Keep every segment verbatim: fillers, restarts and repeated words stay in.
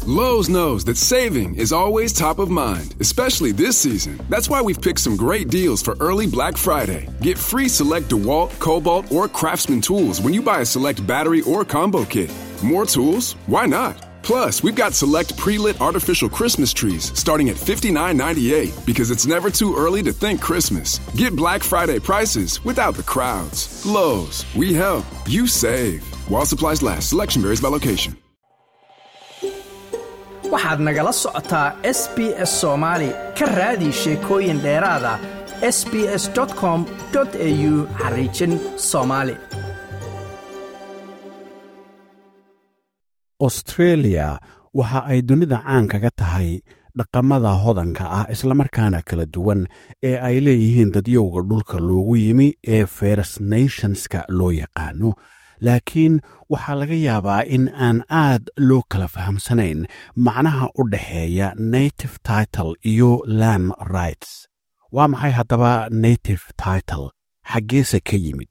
Lowe's knows that saving is always top of mind, especially this season. That's why we've picked some great deals for early Black Friday. Get free select DeWalt, Cobalt, or Craftsman tools when you buy a select battery or combo kit. More tools? Why not? Plus, we've got select pre-lit artificial Christmas trees starting at fifty-nine ninety-eight because it's never too early to think Christmas. Get Black Friday prices without the crowds. Lowe's, we help, you save. While supplies last, selection varies by location. waxaad nagala socotaa S B S Soomaali ka raadi sheekooyin dheeraada s b s dot com dot a u xariijin Soomaali. Australia waxa ay dunida caan kaga tahay dhaqamada hodanka ah isla markaana kala duwan ee ay leeyihiin dadyowga dhulka loogu yimi ee First Nationska loo yaqaano. laakiin waxaa laga yaabaa in aan aad loo kala fahamsanayn macnaha u dhaxeeya native title iyo land rights. waa maxay haddaba native title? xaggeese ka yimid?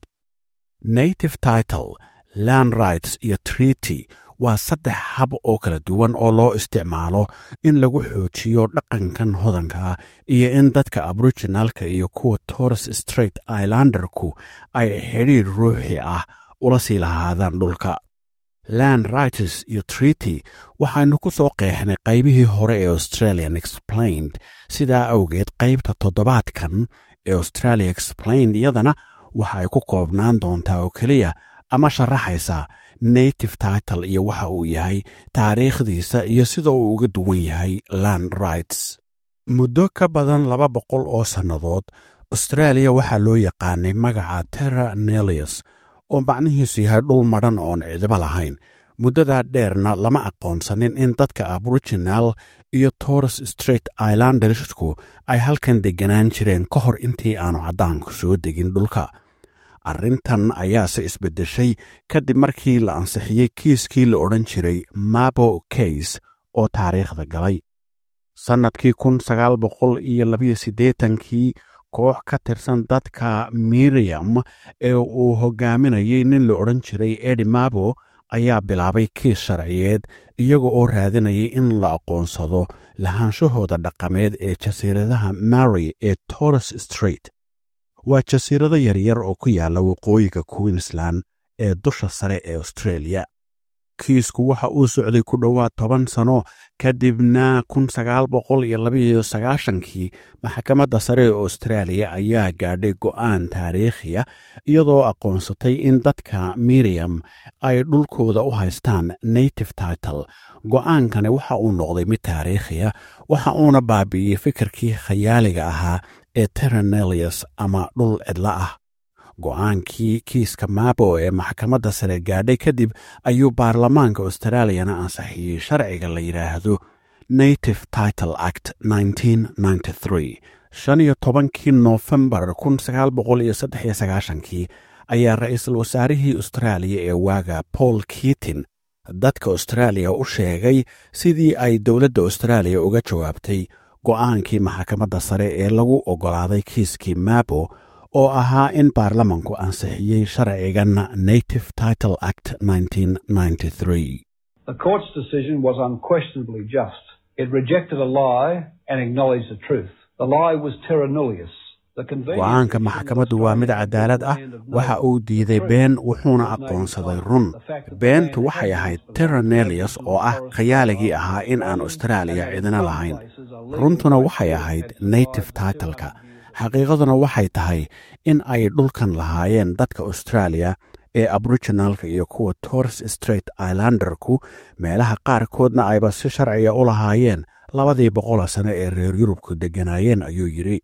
native title, land rights iyo treaty waa saddex hab oo kala duwan oo loo isticmaalo in lagu xoojiyo dhaqankan hodanka iyo in dadka aboriginalka iyo kuwa Torres Strait Islanderku ay xiriir ruuxi ah ula sii lahaadaan dhulka. Land rights iyo treaty waxaynu ku soo qeexnay qaybihii hore ee Australian Explained. sidaa awgeed qaybta toddobaadkan ee Australia Explained iyadana waxay ku koobnaan doontaa oo keliya ama sharaxaysa native title iyo waxa uu yahay, taariikhdiisa iyo sida uu uga duwan yahay land rights. muddo ka badan laba boqol oo sannadood Australia waxaa loo yaqaanay magaca Terra Nullius oo macnihiisu yahay dhul madhan oon cidiba lahayn. muddadaa dheerna lama aqoonsanin in dadka aboriginal iyo Torres Strait Islandersku ay halkan deganaan jireen ka hor intii aanu caddaanku soo degin dhulka. arrintan ayaase isbeddeshay kadib markii la ansixiyey kiiskii la odhan jiray Mabo Case oo taariikhda galay. sannadkii kun sagaal boqol iyo labiyo siddeetankii koox ka tirsan dadka Miriam ee uu hogaaminayay nin la odhan jiray Eddie Mabo ayaa bilaabay kiis sharciyeed iyaga oo raadinayay in la aqoonsado lahaanshahooda dhaqameed ee jasiiradaha Mary ee Torres Strait. waa jasiirado yaryar oo ku yaalla waqooyiga Queensland ee dusha sare ee Australia. kiisku waxa uu socday ku dhowaad toban sano kadibna kun sagaal boqol iyo labiyo sagaashankii maxkamadda sare ee Australia ayaa gaadhay go'aan taariikhiya iyadoo aqoonsatay in dadka Miriam ay dhulkooda u haystaan native title. go'aankani waxa uu noqday mid taariikhiya, waxa uuna baabi'iyey fikirkii khayaaliga ahaa ee Terra Nullius ama dhul cidla ah. go'aankii kiiska Mabo ee maxkamadda sare gaadhay kadib ayuu baarlamaanka Australiana ansixiyey sharciga la yidhaahdo Native Title Act nineteen ninety-three. shan iyo tobankii Noofembar kun sagaal boqol iyo saddex iyo sagaashankii ayaa ra'iisul wasaarihii Australia ee waaga Paul Keating dadka Australia u sheegay sidii ay dowladda Australia uga jawaabtay go'aankii maxkamadda sare ee lagu oggolaaday kiiskii Mabo oo ahaa in baarlamanku ansixiyey sharcigan Native Title Act nineteen ninety-three. The court's decision was unquestionably just. It rejected a lie and acknowledged the truth. The lie was Terra Nullius. go'aanka maxkamaddu waa mid cadaalad ah, waxa uu diiday been wuxuuna aqoonsaday run. beentu waxay ahayd Terra Nullius oo ah khayaaligii ahaa in aan Australia cidina lahayn. runtuna waxay ahayd native title-ka. xaqiiqaduna waxay tahay in ay dhulkan lahaayeen dadka Australia ee aboriginalka iyo kuwa Torres Strait Islanderku, meelaha qaarkoodna ayba si sharciya u lahaayeen labadii boqol sano ee reer Yurubku degganaayeen, ayuu yidhi.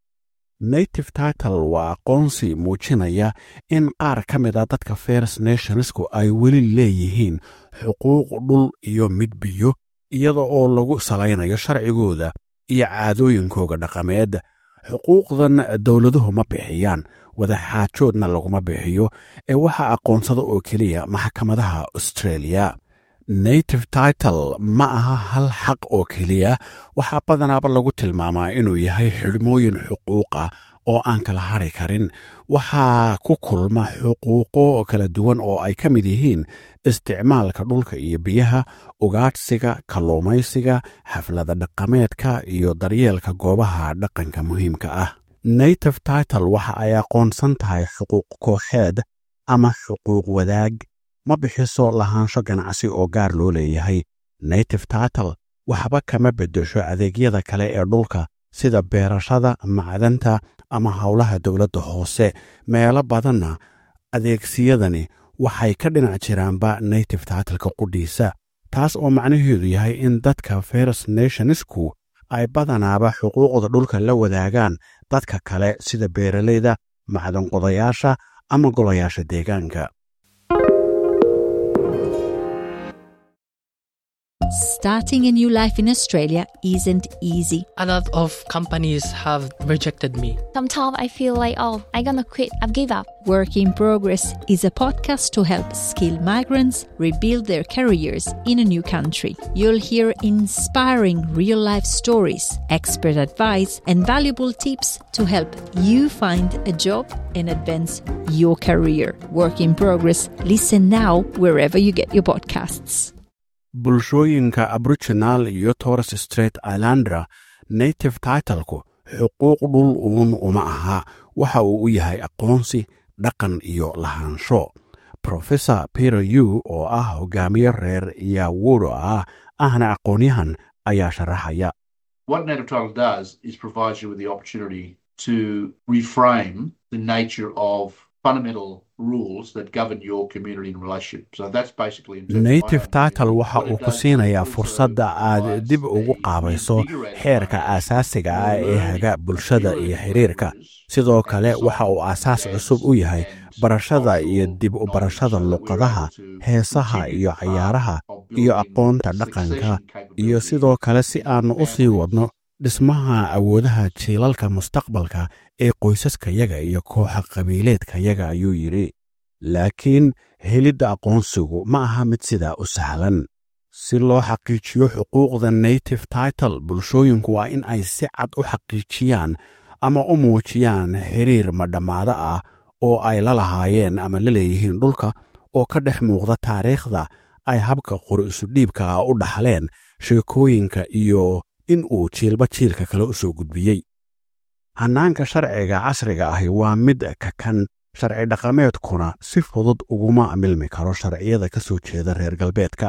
native title waa aqoonsi muujinaya in qaar ka mid a dadka First Nationsku ay weli leeyihiin xuquuq dhul iyo mid biyo, iyada oo lagu salaynayo sharcigooda iyo caadooyinkooga dhaqameed. xuquuqdan dowladuhu ma bixiyaan, wadaxaajoodna laguma bixiyo, ee waxaa aqoonsada oo keliya maxkamadaha Australia. native title ma aha hal xaq oo keliya, waxaa badanaaba lagu tilmaamaa inuu yahay xidhmooyin xuquuq ah oo aan kala hari karin waxaa ku kulma xuquuqo kala duwan oo ay ka mid yihiin isticmaalka dhulka iyo biyaha ugaadhsiga kalluumaysiga xaflada dhaqameedka iyo daryeelka goobaha dhaqanka muhiimka ah native title waxa ay aqoonsan tahay xuquuq kooxeed ama xuquuq wadaag ma bixiso lahaansho ganacsi oo gaar loo leeyahay native title waxba kama beddesho adeegyada kale ee dhulka sida beerashada macdanta ama howlaha dowladda hoose meelo badanna adeegsiyadani waxay ka dhinac jiraanba native titleka qudhiisa taas oo macnaheedu yahay in dadka First Nationsku ay badanaaba xuquuqda dhulka la wadaagaan dadka kale sida beeralayda macdan qodayaasha ama golayaasha deegaanka Starting a new life in Australia isn't easy. A lot of companies have rejected me. Sometimes I feel like, oh, I'm gonna quit, I've give up. Work in Progress is a podcast to help skilled migrants rebuild their careers in a new country. You'll hear inspiring real-life stories, expert advice, and valuable tips to help you find a job and advance your career. Work in Progress. Listen now wherever you get your podcasts. bulshooyinka aboriginal iyo Torres Strait Islander native titleku xuquuq dhul uun uma aha waxa uu u yahay aqoonsi dhaqan iyo lahaansho Professor Peter Yu oo ah hogaamiye reer Yawuru ah ahna aqoonyahan ayaa sharaxaya What native title does is provides you with the opportunity to reframe the nature of fundamental rules that govern your community and relationship. So that's basically native title waxa uu ku siinayaa fursadda aad dib ugu qaabayso xeerka aasaasiga ah ee haga bulshada iyo xiriirka sidoo kale waxa uu aasaas cusub u yahay barashada iyo dib u barashada luqadaha heesaha iyo ciyaaraha iyo aqoonta dhaqanka iyo sidoo kale si aan u sii wadno dhismaha awoodaha jiilalka mustaqbalka ee qoysaskayaga iyo kooxa qabiileedkayaga ayuu yidhi laakiin helidda aqoonsigu ma aha mid sidaa u sahlan si loo xaqiijiyo xuquuqda native title bulshooyinku waa in ay si cad u xaqiijiyaan ama u muujiyaan xiriir madhammaado ah oo ay la lahaayeen ama la leeyihiin dhulka oo ka dhex muuqda taariikhda ay habka qori isudhiibka ah u dhaxleen sheekooyinka iyo in uu jiilba jiilka kale u soo gudbiyey hannaanka sharciga casriga ahi waa mid ka kan sharci dhaqameedkuna si fudud uguma milmi karo sharciyada ka soo jeeda reer galbeedka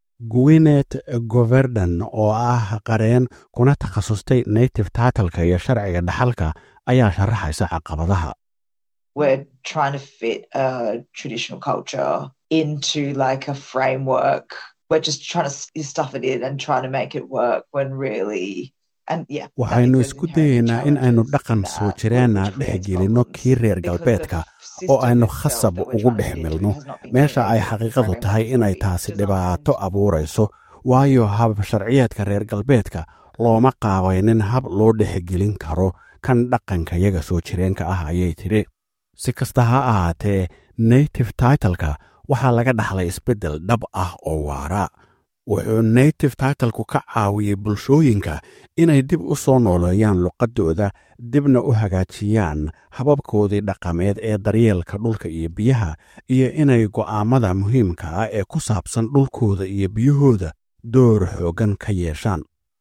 Gwyneth Goverdon oo ah qareen kuna takhasustay native titleka iyo sharciga dhaxalka ayaa sharaxaysa caqabadaha We're trying to fit a traditional culture into like a framework we're just trying to stuff it in and trying to make it work when really and yeah waxaynu isku dayaynaa in aynu dhaqan soo jireenna dhex gelinno kii reer galbeedka oo aynu khasab ugu dhex milno meesha ay xaqiiqadu tahay inay taasi dhibaato abuurayso waayo hab sharciyeedka reer galbeedka looma qaabaynin hab loo dhexgelin karo kan dhaqankayaga soo jireenka ah ayay tiri si kasta ha ahaatee native titleka waxaa laga dhaxlay isbeddel dhab ah oo waara wuxuu native titleku ka caawiyey bulshooyinka inay dib u soo nooleeyaan luqaddooda dibna u hagaajiyaan hababkoodii dhaqameed ee daryeelka dhulka iyo biyaha iyo inay go'aamada muhiimka ah ee ku saabsan dhulkooda iyo biyahooda door xooggan ka yeeshaan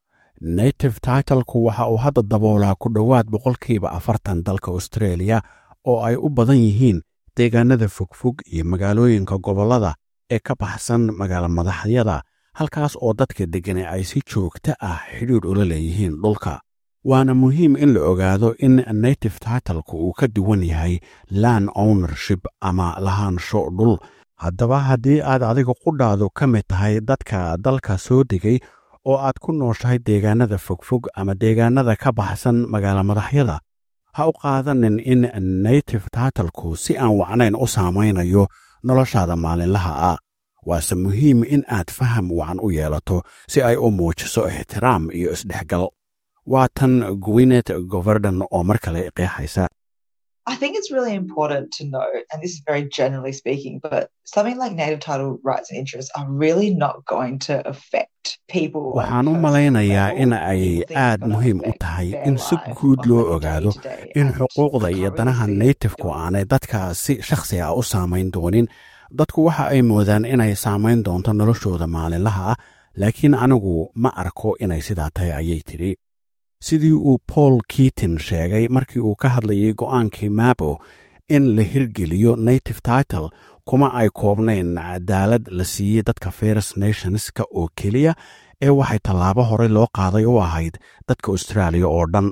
native titleku waxa uu hadda daboolaa ku dhowaad boqolkiiba afartan dalka Australia oo ay u badan yihiin deegaanada fogfog iyo magaalooyinka gobollada ee ka baxsan magaalo madaxyada halkaas oo dadka deggani ay si joogto ah xidhiidh ula leeyihiin dhulka waana muhiim in la ogaado in native titleku uu ka duwan yahay land ownership ama lahaansho dhul haddaba haddii aad adiga qudhaadu ka mid tahay dadka dalka soo degay oo aad ku nooshahay deegaanada fogfog ama deegaanada ka baxsan magaalo madaxyada ha u qaadanin in native titleku si aan wacnayn u saamaynayo noloshaada maalinlaha ah waase muhiim in aad faham wacan u yeelato si ay u muujiso ixtiraam iyo isdhexgal waa tan Gwyneth Goverdon oo mar kale qeexaysa I think it's really important to note, and this is very generally speaking, but something like native title rights and interests are really not going to affect people. waxaan u malaynayaa in ay aad muhiim u tahay in si guud loo ogaado in xuquuqda iyo danaha native-ku aanay dadka si shakhsi ah u saamayn doonin. dadku waxa ay moodaan inay saamayn doonto noloshooda maalinlaha ah, laakiin anigu ma arko inay sidaa tahay, ayay tidhi. sidii uu Paul Keaton sheegay markii uu ka hadlayay go'aankii Mabo in la hirgeliyo native title, kuma ay koobnayn cadaalad la siiyey dadka First Nationska oo keliya, ee waxay tallaabo hore loo qaaday u ahayd dadka Australia oo dhan.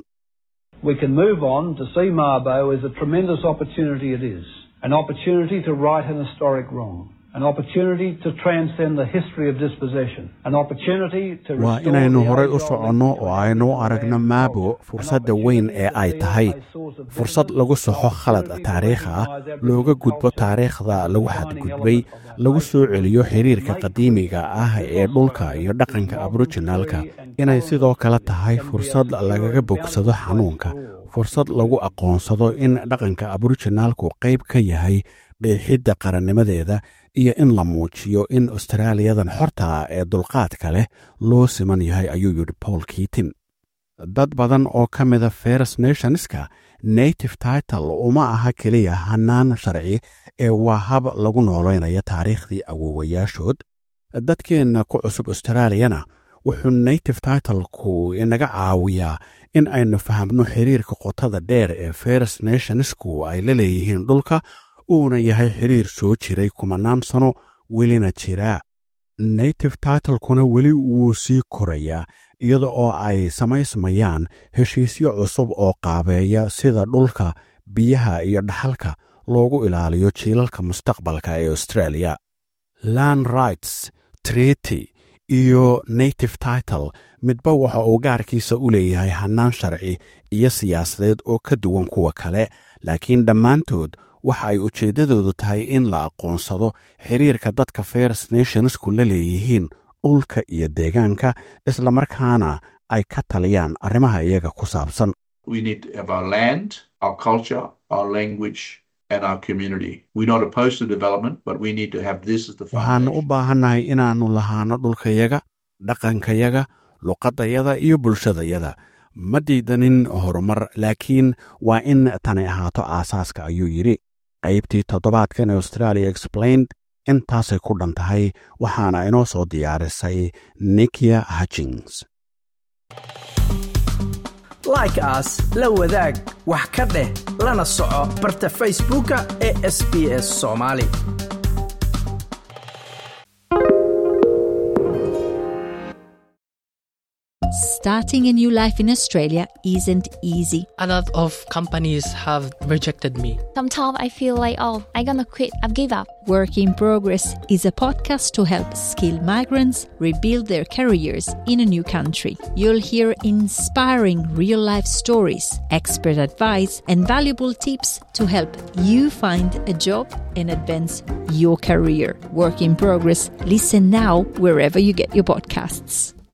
We can move on to see Mabo as a tremendous opportunity it is, an opportunity to right an historic wrong, an opportunity to transcend the history of dispossession, an opportunity to waa inaynu horay u soconno oo aynu aragno Mabo fursadda weyn ee ay tahay, fursad lagu saxo khalad taariikhi ah, looga gudbo taariikhda lagu xadgudbay, lagu soo celiyo xiriirka qadiimiga ah ee dhulka iyo dhaqanka aboriginalka, inay sidoo kale tahay fursad lagaga bogsado xanuunka, fursad lagu aqoonsado in dhaqanka aboriginalku qayb ka yahay dheexidda qarannimadeeda, iyo in la muujiyo in Australiyadan xorta ah ee dulqaadka leh loo siman yahay, ayuu yidhi Paul Keaton. dad badan oo ka mida First Nationska native title uma aha keliya hannaan sharci, ee waa hab lagu nooleynaya taariikhdii awoowayaashood. dadkeenna ku cusub Australiyana wuxuu native title-ku inaga caawiyaa in aynu fahamno xiriirka qotada dheer ee First Nationsku ay la leeyihiin dhulka, uuna yahay xiriir soo jiray kumanaan sano, welina jiraa. native titlekuna weli wuu sii korayaa, iyada oo ay samaysmayaan heshiisyo cusub oo qaabeeya sida dhulka, biyaha iyo dhaxalka loogu ilaaliyo jiilalka mustaqbalka ee Australia. Land Rights Treaty iyo native title midba waxa uu gaarkiisa u leeyahay hannaan sharci iyo siyaasadeed oo ka duwan kuwa kale, laakiin dhammaantood waxa ay ujeeddadoodu tahay in la aqoonsado xiriirka dadka First Nationsku la leeyihiin dhulka iyo deegaanka, isla markaana ay ka taliyaan arrimaha iyaga ku saabsan. We need to have our land, our culture, our language and our community. We're not opposed to development, but we need to have this as the foundation. waxaanu u baahannahay inaannu lahaano dhulkayaga, dhaqankayaga, luqadayada iyo bulshadayada. ma diidanin horumar, laakiin waa in tani ahaato aasaaska, ayuu yidhi. qaybtii toddobaadkan ee Australia Explained intaasay ku dhan tahay, waxaana inoo soo diyaarisay Nikia Hutchings. like as la wadaag wax ka dheh lana soco barta Facebooka ee S B S Somali. Starting a new life in Australia isn't easy. A lot of companies have rejected me. Sometimes I feel like, oh, I'm gonna quit. I've given up. Work in Progress is a podcast to help skilled migrants rebuild their careers in a new country. You'll hear inspiring real-life stories, expert advice, and valuable tips to help you find a job and advance your career. Work in Progress. Listen now wherever you get your podcasts.